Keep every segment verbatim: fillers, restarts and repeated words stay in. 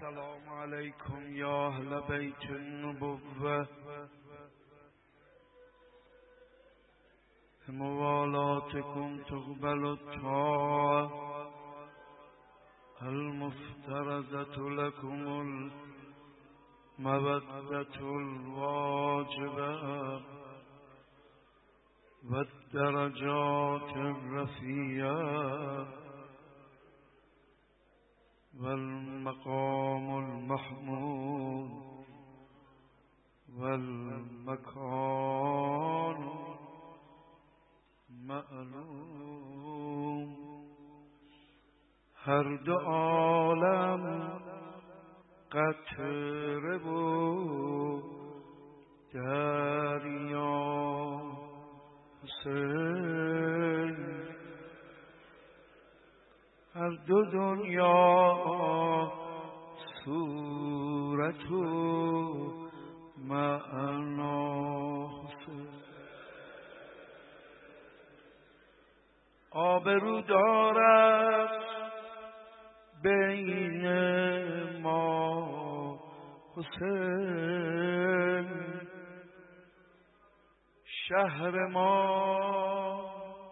السلام علیکم یا اهل بیت النبوة موالاتكم تقبل الطاعة المفترضة لكم المودة الواجبة والدرجات الرفيعة والمقام المحمود والمكان معلوم. هر دو عالم قطره بود دریا حسین، هر دو دنیا صورت و معنا حسین. آبرو دارد بین ما حسین، شهر ما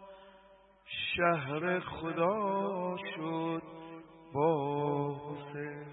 شهر خدا شد با حسین.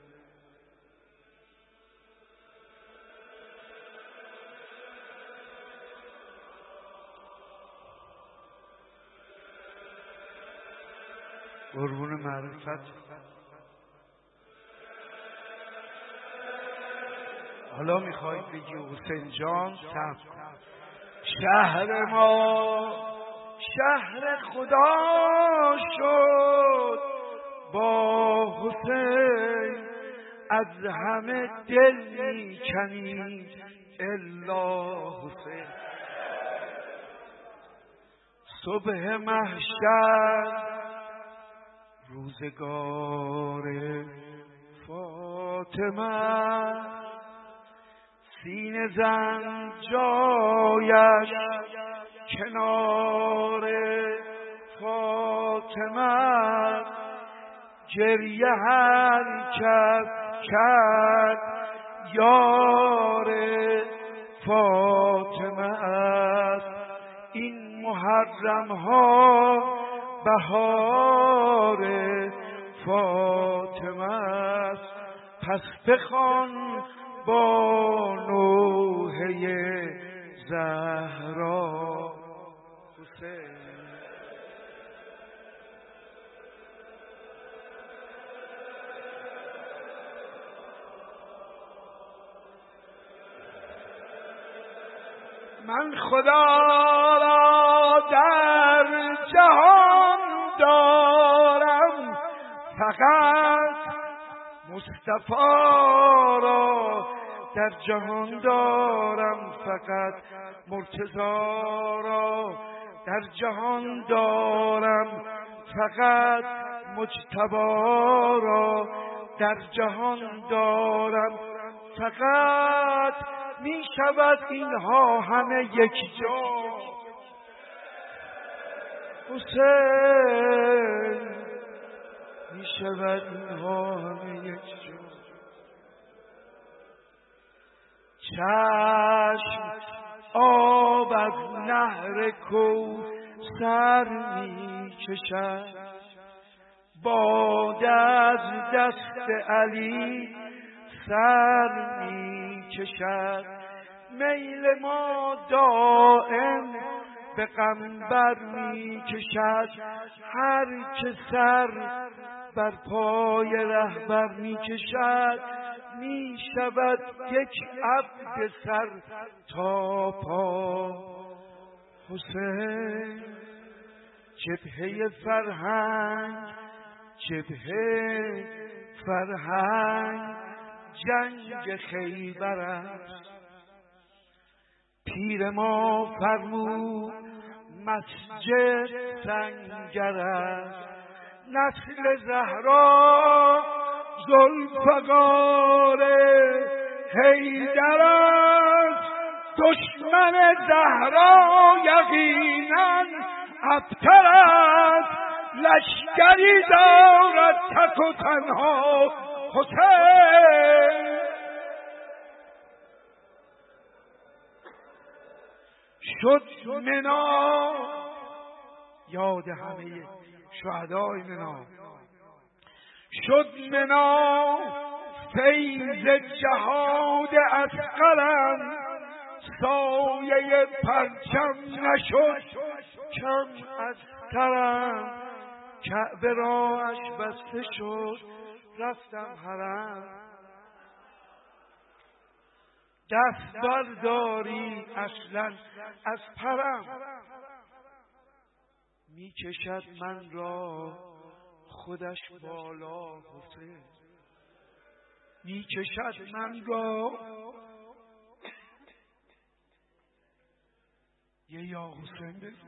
قربون معرفت. حالا میخوای بگی حسین جان صبر کن. شهر ما شهر خدا شد با حسین، از همه دل میکنی الا حسین. صبح محشر روزگار فاطمه، سینه زن جایش کنار فاطمه، گریه هر کس کرد یار فاطمه است. این محرم ها بهار فاطمه است، پس بخوان با نوحه زهرا حسین. من خدا را در جهان دارم، فقط مصطفی را در جهان دارم، فقط مرتضی را در جهان دارم، فقط مجتبی را در جهان دارم، فقط می شود اینها همه یک جا حسین، می شود اینها همه یک جا. چشم آب از نهر کوثر می کشد، باده از دست علی سر می کشد، میل ما دائم به قنبر می کشد، هر که سر بر پای رهبر می کشد، می شود یک عبد سر تا پا حسین. جبهه فرهنگ جبهه فرهنگ جنگ خیبر است، پیر ما فرمود مسجد سنگر است، نسل زهرا ذوالفقار حیدر است، دشمن زهرا یقینا ابتر است، لشکری دارد تک و تنها حسین. شد منا، یاد همه شهدای منا، شد منا فیض جهاد اصغرم، سایه پرچم نشد کم از ترم، کعبه راهش بسته شد رفتم حرم. دست برداری اصلا از پرم، می کشد من را خودش بالا حسین، می کشد من را. یه یا حسین بگو.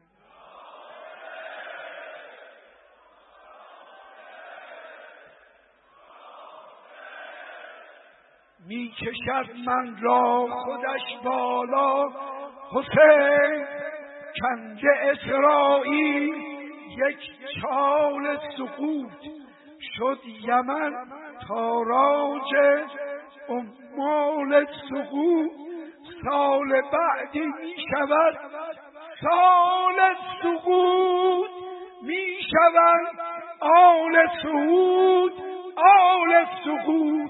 می کشد من را خودش بالا حسین، کنده اسرائیل یک چال سقوط، شد یمن تاراج اموال سقوط، سال بعدی می شود سال سقوط، می شود آل سعود آل سقوط،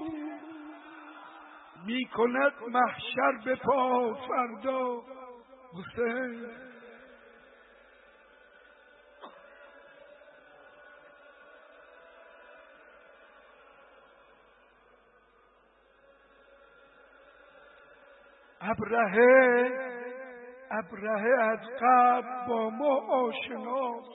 می کند محشر به پا فردا حسین. ابرهه ابرهه از قبل با ما آشناست،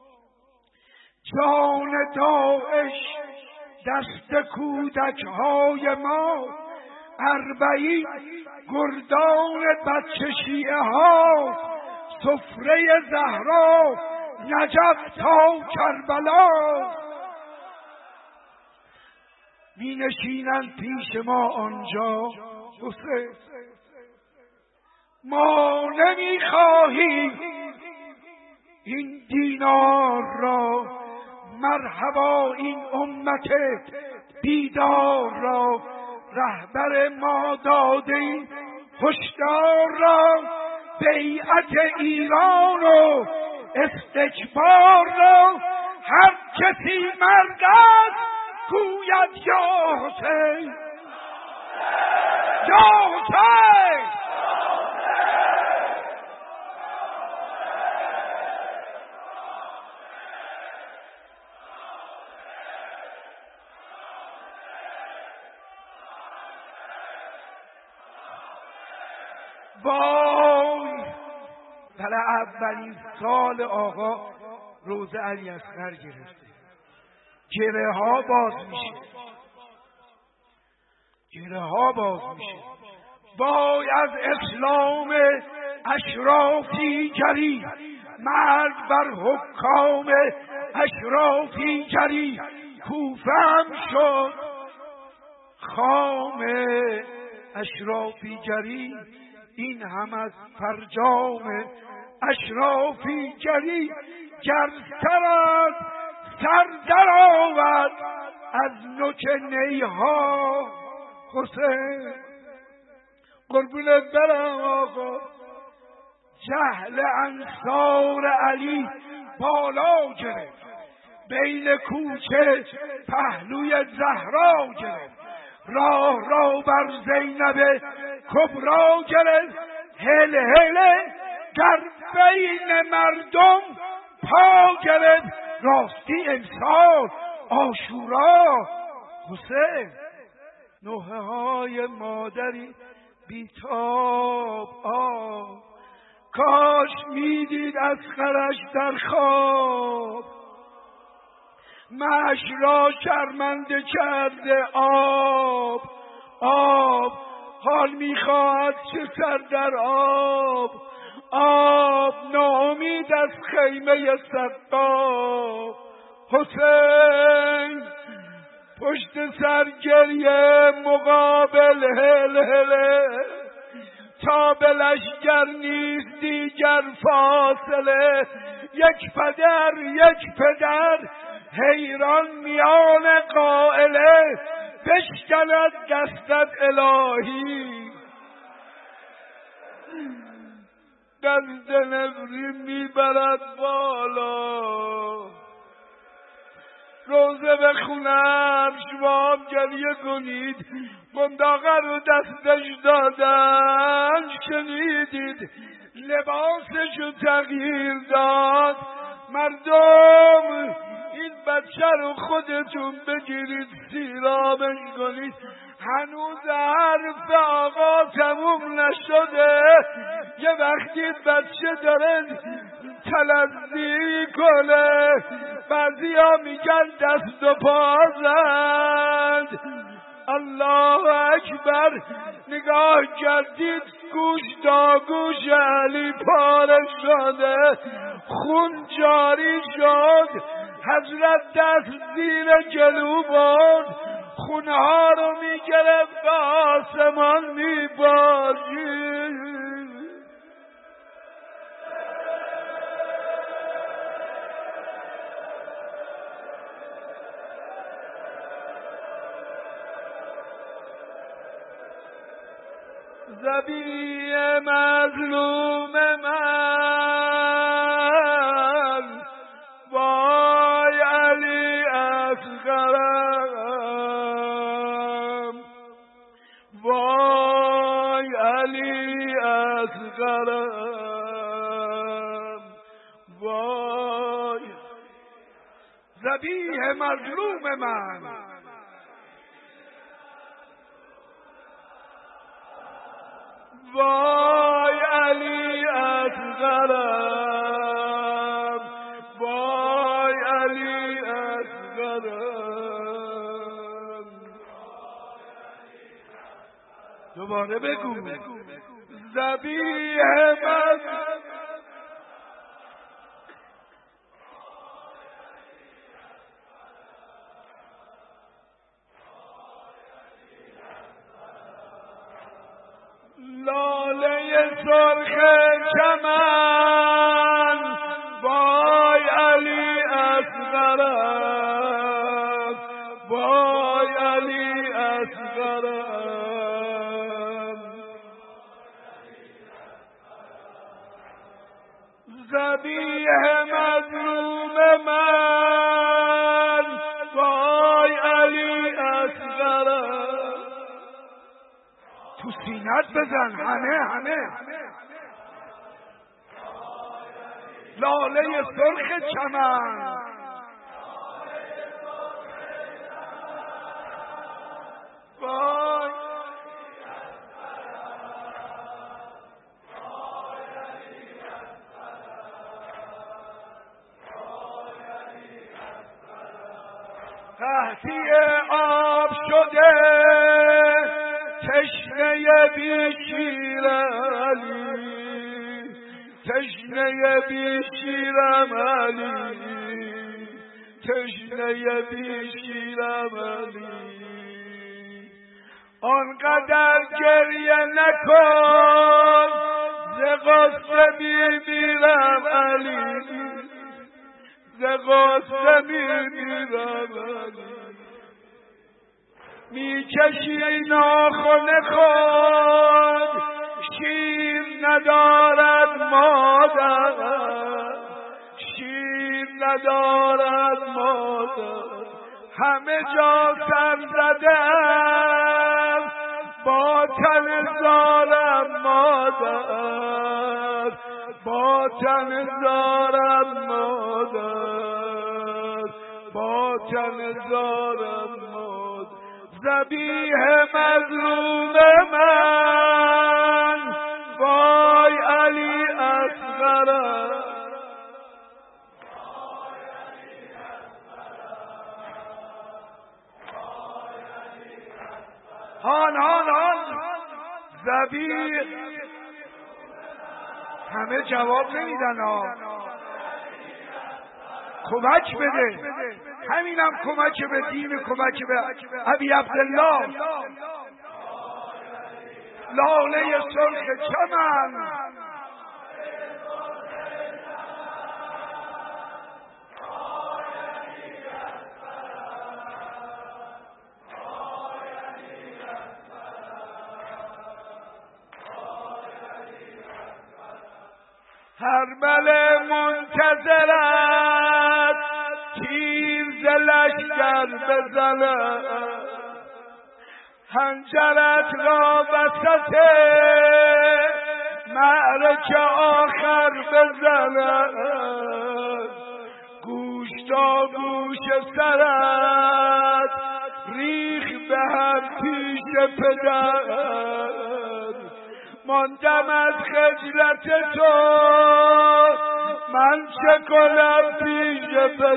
جان داعش دست کودک های ما، اربعین گردان بچه شیعه ها، سفره زهرا نجف تا کربلا، می نشینند پیش ما آنجا حسین. ما نمی خواهیم این دینار را، مرحبا این امت بیدار را، رهبر ما داده هشدار را، بیعت ایران و استکبار را، هر کسی مرد است گوید یا حسین یا حسین. وای بله، اولین سال آقا روزه علی اصغر گرفته، گره ها باز میشه، گره ها باز میشه. وای از اسلام اشرافی گری، مرد بر حکام اشرافی گری، کوفه هم شد خام اشرافی گری، این هم از فرجام اشرافی گری، گر سر از سر در آورد از نوک نیها حسین. قربونت برم آقا، جهل انصار علی بالا گرفت، بین کوچه پهلوی زهرا گرفت، راه را بر زینب کبرا گرفت، هل هله در بین مردم پا گرفت، راستی امسال عاشورا حسین. نوحه های مادری بیتاب آب، کاش میدید از خرش در خواب، مش را شرمنده کرده آب آب، حال میخواهد چه سر در آب آب، ناامید از خیمه سقاب حسین. پشت سر گریه مقابل هل هله، تا به لشگر نیست دیگر فاصله، یک پدر یک پدر حیران میان قائله، بشکند دستت الهی دست نفری میبرد بالا. روزه بخونم شما هم گریه کنید، منداقه رو دستش دادن شنیدید، لباسشو تغییر داد. مردم این بچه رو خودتون بگیرید سیرابش کنید، هنوز حرف آقا تموم نشده. یه وقتی بچه داره تلذی کنه، بعضی ها میگن دست و پا زد. الله اکبر. نگاه کردید گوش تا گوش علی پاره شده، خون جاری شد. حضرت دست زیر گلو برد، خونها رو میگرفت به آسمان میبارید. ذبیح مظلوم من، وای علی اصغرم، وای علی اصغرم، وای ذبیح مظلوم من. وای علی اصغرم، وای علی اصغرم. دوباره بگو ذبیح من. لاله سرخ چمن، وای علی اصغرم، وای علی اصغرم. ذبیح مظلوم من، وای علی اصغرم. تو سینت بزن همه همه. لاله سرخ چمن، وای تحتی آب شده تشنه بی شیر علی، تشنه بی شیرم علی، تشنه بی شیرم علی. آنقدر گریه نکن ز غصه میمیرم علی، ز غصه میمیرم علی. میکشی ناخن خود شیر ندارد مادر، شیر ندارد مادر. همه جا سر زدم با تن زارم مادر، با تن زارم مادر، با تن زارم مادر. ذبیح مظلوم من، وای علی اصغرم. هان هان هان ذبیح. همه جواب نمیدن ها. کمک بده، همینم کمک به دین، کمک به ابی عبدالله. لاله سرخ چمن، هر مل منتظرت تیر ز لشکر بزند حنجرت را وسط معرکه آخر بزند گوش تا گوش سرت ریخ به هم پیش پدر ماندم از خجلت تو من چه کنم پیش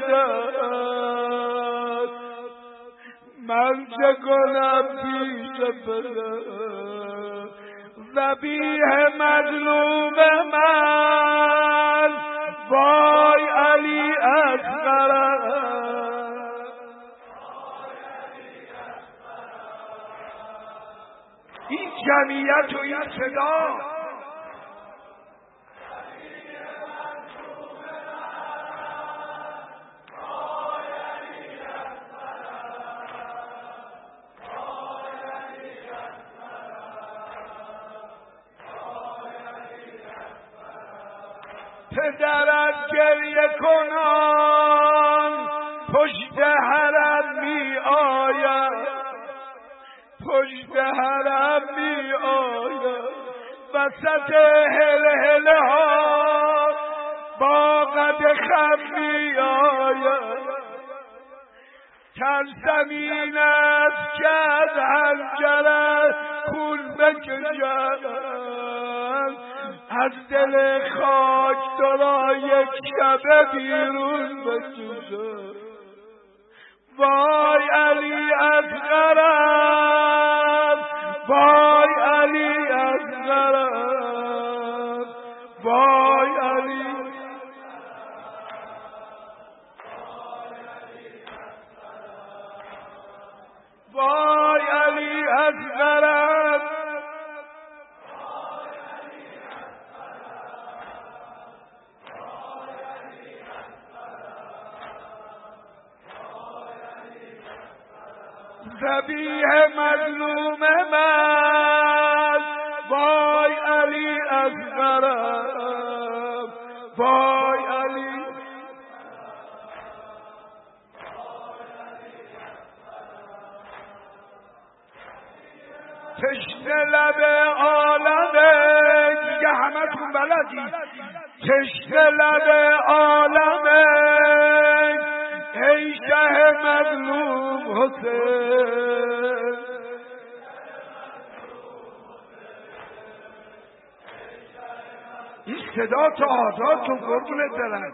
پدر من چه کنم پیش پدر ذبیح مظلوم من وای علی اصغر این جمعیت و این صدا پدرت گریه کنان پشت حرم می آید پشت حرم می آید وسط هل هل ها با قد خم می آید ترسمین است که از حنجرت خون بکشد از دل خاک تو را یک شبه بیرون بکشد وای علی اصغرم وای علی اصغرم وای علی وای علی اصغرم ذبیح مظلوم من وای علی اصغرم وای علی تشنه لب عالمه دیگه همه تون بلدی تشنه لب عالمه ای شه مظلوم حسین این صدا تا آزاد تو قربونت برم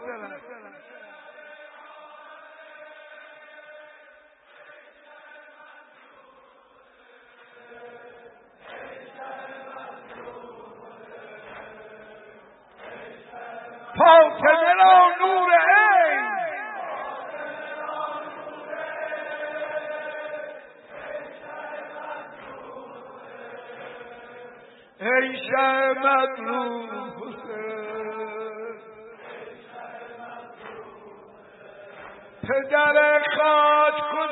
فاطمه را نور عین ای شه مظلوم حسین پدر خاک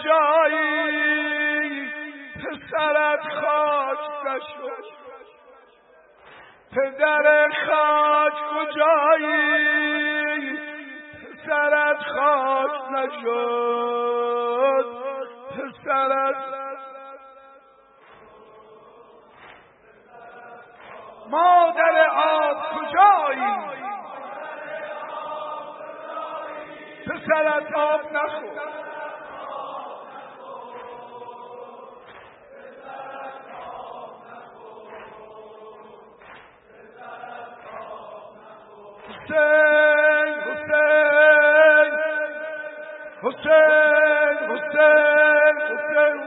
کجایی پسرت خاک نشد پدر خاک کجایی پسرت خاک نشد پسرت مادر آب کجایی پسرت آب نخورد حسین حسین حسین حسین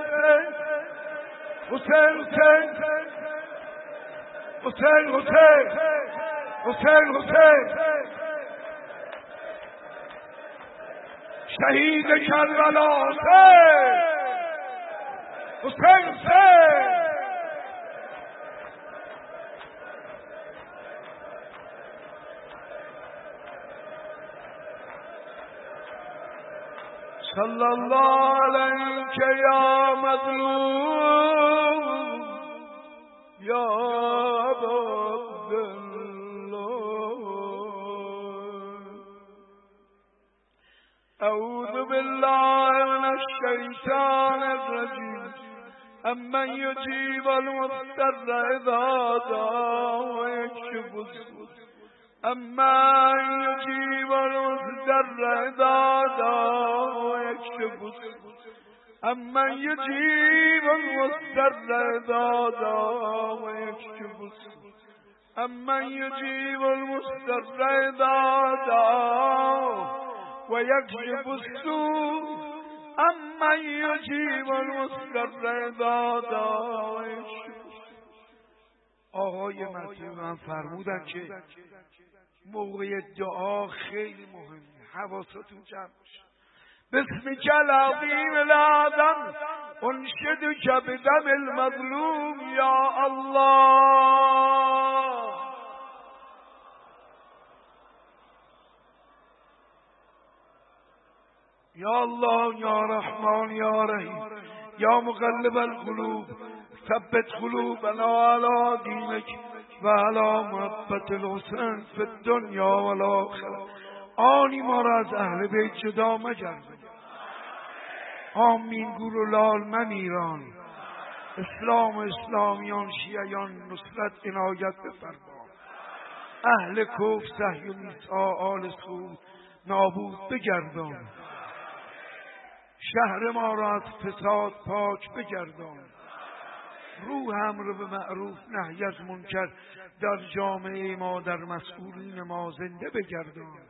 حسین حسین حسین حسین حسین حسین شهید کربلا حسین حسین حسین صلی الله علیک یا مظلوم یا عبدالله الرجيم أمن يجيب المضطر إذا دعا ويكشف السوء أمن يجيب المضطر إذا دعا ويكشف السوء أمن يجيب المضطر إذا دعا ويكشف السوء أمن يجيب المضطر إذا دعا ويكشف السوء أمن یجیب المضطر اذا دعا ویکشف. آقای مطیع من فرمودن که موقع دعا خیلی مهمه، حواستون جمع باشه. بسمک العظیم الأعظم انشدک بدم المظلوم یا الله. یا الله یا رحمان یا رحیم یا مقلب القلوب ثبت قلوبنا علی دینک و علی محبت الحسن فی الدنیا و الاخره. آنی ما را از اهل بیت جدا مگردان. آمین گور و لال ممیران. اسلام و اسلامیان شیعیان نصرت عنایت بفرما. اهل کفر صهیونیست‌ها آل سعود نابود بگردان. شهر ما را از فساد پاک بگردان. روح امر به معروف نهی از منکر در جامعه ما، در مسئولین ما زنده بگردان.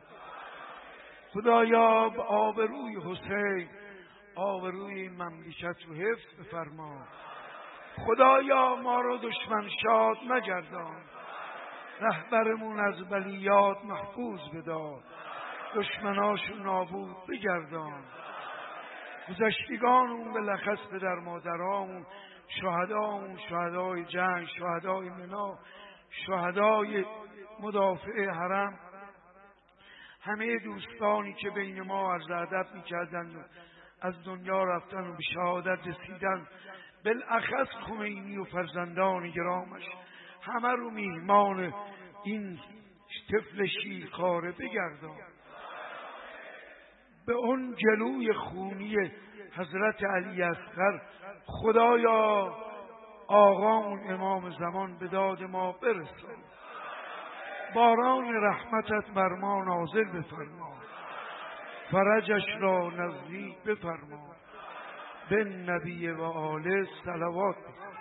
خدایا به آبروی حسین آبروی مملکت رو حفظ بفرما. خدایا ما رو دشمن شاد مگردان. رهبرمون از بلیات محفوظ بدار. دشمناشو نابود بگردان. گذشتگانمون بلخص پدر مادرامون، شهدامون، شهدای جنگ، شهدای منا، شهدای مدافع حرم، همه دوستانی که بین ما عرض ادب میکردن و از دنیا رفتن و به شهادت رسیدن، بالاخص خمینی و فرزندان گرامش، همه رو میهمان این طفل شیرخواره بگردان. به اون جلوی خونی حضرت علی اصغر خدایا آقامون امام زمان به داد ما برسان. باران رحمتت بر ما نازل بفرما. فرجش را نزدیک بفرما. به نبی و آله صلوات بفرما.